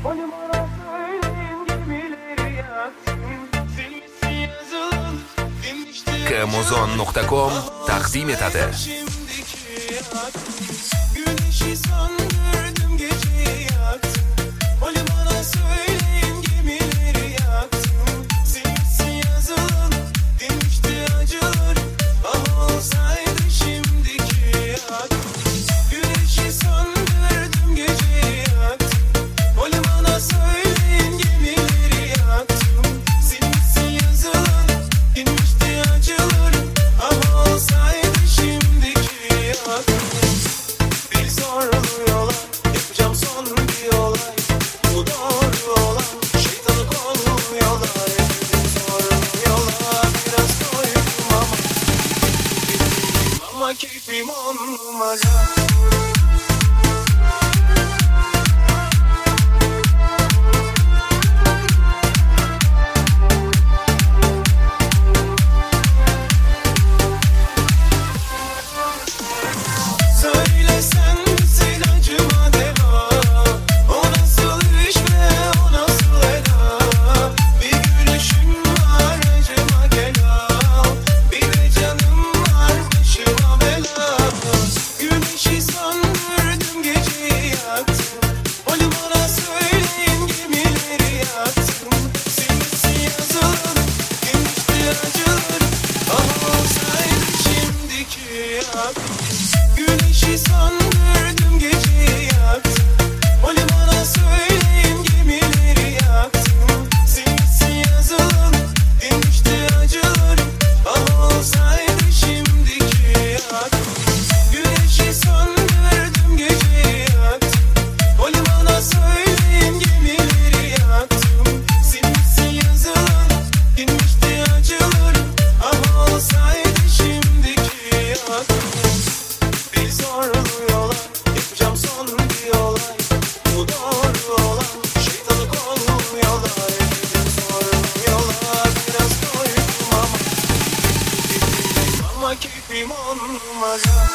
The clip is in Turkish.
O limana söyleyin gemileri yaksın. Silmesi yazılır demişti. Kmuzon.com taqdim etadi. Güneşi söndürdüm, geceyi yaktım. O limana söyleyin gemileri yaktım. Silmesi yazılır demişti acılar. Ah olsaydı şimdiki yaktım. Güneşi söndürdüm, geceyi yaktım. O limana söyleyin gemileri yaktım. Silmesi yazılır demişti acılar. Ah olsaydı şimdiki yaktım. Bir soruluyorlar, yapacağım son bir olay. Bu doğru olan, şeytanı kolluyorlar. Hepimiz soruluyorlar, biraz koydum ama keyfim on numara. Söylesen bitsin acıma deva. O nasıl iş ve o nasıl eda. Bir gülüşün var acıma gela. Bir de canım var başıma bela. Güneşi söndürdüm, geceyi yaktım. O limana söyleyin gemileri yaktım. Silmesi yazılır demişti acılar. Ah olsaydı şimdiki yaktım. Güneşi söndürdüm, geceyi yaktım. O limana söyleyin gemileri yaktım. Silmesi yazılır demişti acılar. Ah olsaydı şimdiki yaktım. Güneşi söndürdüm, geceyi yaktım. O limana söyleyin gemileri yaktım. Silmesi yazılır demişti acılar. Ah olsaydı şimdiki yaktım. Bir soruluyorlar, yapacağım son bir olay. Bu doğru olan, şeytanı kolluyorlar. Hepimiz soruluyorlar, biraz koydum ama keyfim on numara.